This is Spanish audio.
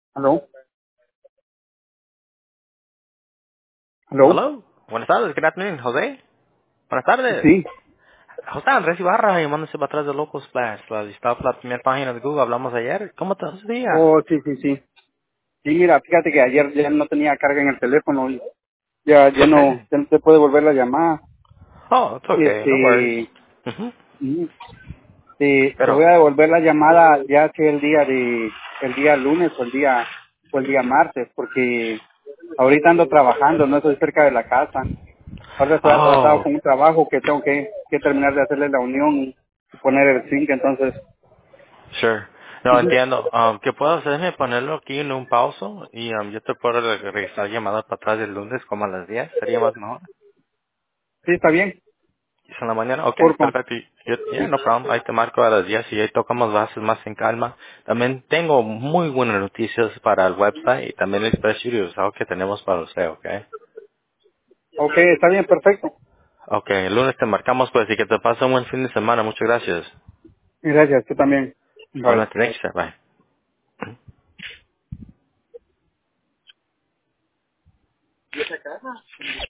¿Aló? ¿Aló? Hello. Buenas tardes. Good afternoon, José. Buenas tardes. Sí. José Andrés Ibarra llamándose para atrás de Local Splash. La listado por la primera página de Google. Hablamos ayer. ¿Cómo te vas día? Oh, sí, sí, sí. Sí, mira, fíjate que ayer ya no tenía carga en el teléfono y Okay. ya no te puede volver la llamada. Oh, it's okay. No worries. Este, Ujú. mm, te voy Pero, a devolver la llamada ya que el día lunes o el día martes, porque ahorita ando trabajando, no estoy cerca de la casa. Ahora estoy atrasado oh, con un trabajo que tengo que terminar de hacerle la unión y poner el zinc, entonces, sure. No, ujú. entiendo. ¿Qué puedo hacerme? Ponerlo aquí en un pauso y yo te puedo regresar llamadas para atrás el lunes como a las 10. ¿Sería más mejor? Sí, está bien, ¿Es en la mañana? Ok, porfa. perfecto. No problem. Ahí te marco a las 10 y ahí tocamos bases más en calma. También tengo muy buenas noticias para el website y también el precio y usado que tenemos para usted, ok. Ok, está bien, perfecto. Ok, el lunes te marcamos pues y que te pase un buen fin de semana. Muchas gracias. Gracias, tú también. Bye. Igualmente, thanks, bye.